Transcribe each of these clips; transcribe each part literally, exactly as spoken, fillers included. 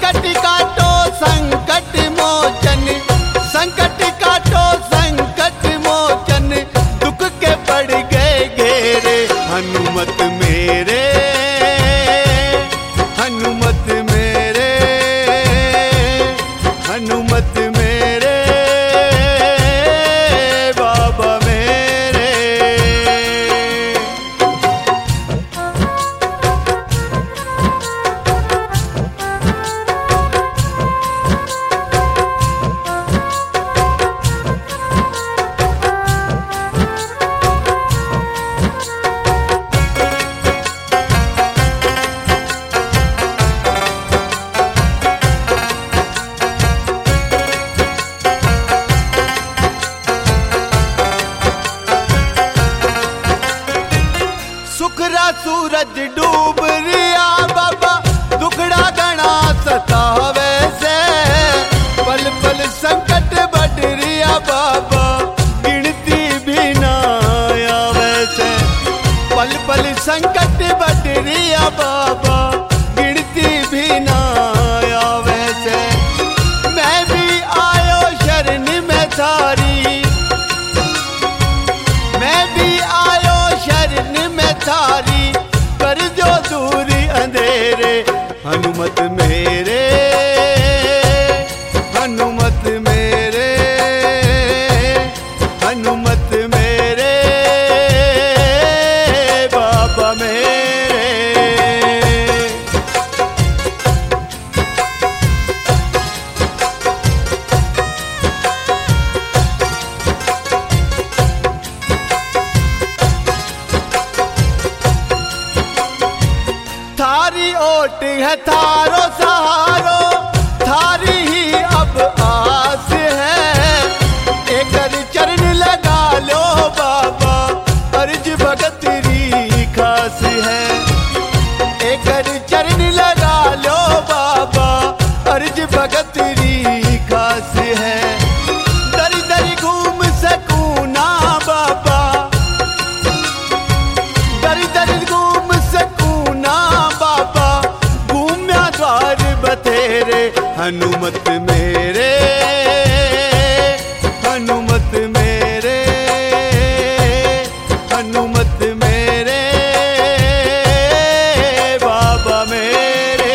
संकट काटो संकट मोचन, संकट काटो संकट मोचन, दुख के पड़ गए घेरे। हनुमत मेरे हनुमत मेरे हनुमत मेरे बाबा मेरे। सुखरा सूरज डूब रिया बाबा, दुखड़ा गणा सतावे से। पल पल संकट बढ़ रिया बाबा, गिनती भी ना आवे से। पल पल संकट बढ़ रिया बाबा, गिनती भी ना आवे से। मैं भी आयो शरण में थारी, मैं भी आयो शरण में थारी, कर जो दूरी अंधेरे। हनुमत मेरे हनुमत मेरे हनुमत मेरे बाबा मेरे। थारी ओट है थारो सहारो, थारी ही अब आस है। एक चरण लगा लो बाबा, अर्ज भगत री खास है। एक चरण लगा लो बाबा, अर्ज भगत री खास है। दर दर घूम सकूं ना बाबा, दर दर घूम सकूं ना बाबा, घूम्या द्वार बतेरे। हनुमत मेरे हनुमत मेरे हनुमत मेरे बाबा मेरे।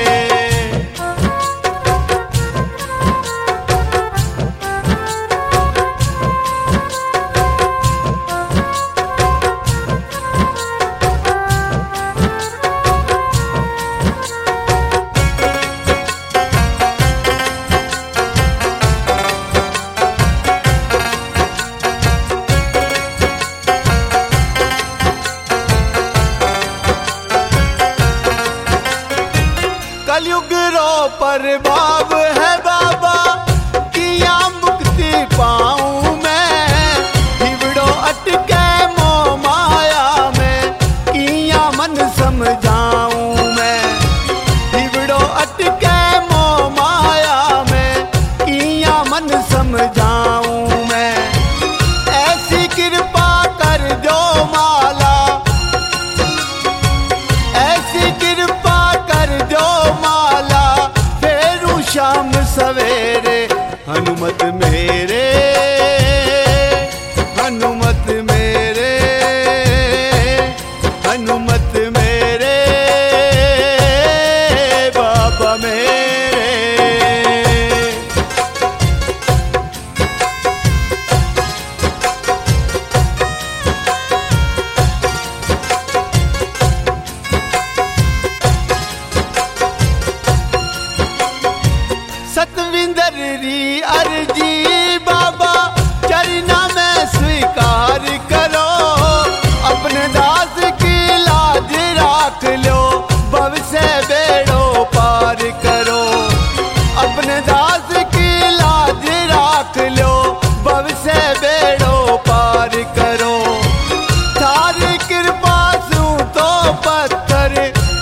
कलयुग रो प्रभाव है बाबा, किया मुक्ति पाऊं मैं। हिवड़ो अटके मोह माया में, किया मन समझाऊं मैं। हिवड़ो अटके मोह माया में, किया मन समझाऊं मैं। ऐसी कृपा कर दो माला, ऐसी कृपा कर दो माला, फेरू शाम सवेरे। हनुमत मेरे हनुमत मेरे हनुमत मेरे बाबा मेरे। सतविंदर री अर्जी बाबा, चरना में स्वीकार करो। अपने दास की लाज राख लो, भव से बेड़ो पार करो। अपने दास की लाज राख लो, भव से बेड़ो पार करो। थारी कृपा सू तो पत्थर,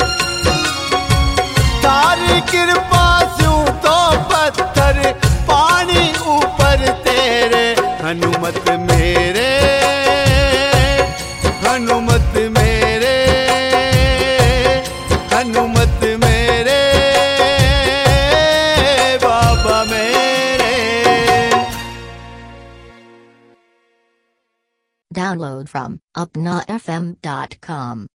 थारी कृपा सू तो पत्थर, पानी ऊपर तेरे। हनुमत मेरे हनुमत मेरे हनुमत मेरे Download from upnafm dot com.